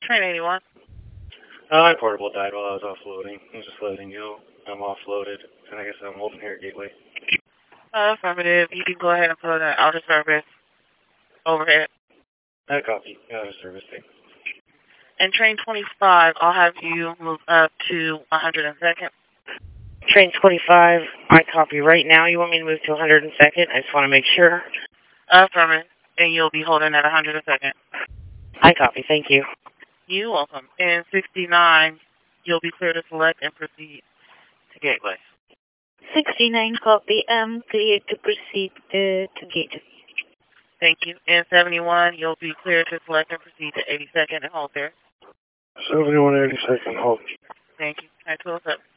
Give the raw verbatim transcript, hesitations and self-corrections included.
Train eighty-one. Uh, my portable died while I was offloading. I was just letting you know I'm offloaded, and I guess I'm holding here at Gateway. Uh, affirmative. You can go ahead and put an outer service overhead. I copy. Out of service thing. And train twenty-five, I'll have you move up to one hundred second. Train twenty-five, I copy right now. You want me to move to one hundred second? I just want to make sure. Affirmative. And you'll be holding at one hundred second. I copy. Thank you. You're welcome. And sixty-nine, you'll be clear to select and proceed to Gateway. sixty-nine, copy. I'm clear to proceed uh, to Gateway. Thank you. And seventy-one, you'll be clear to select and proceed to eighty second and hold there. seventy-one, eighty second, hold. Thank you. nine two oh seven.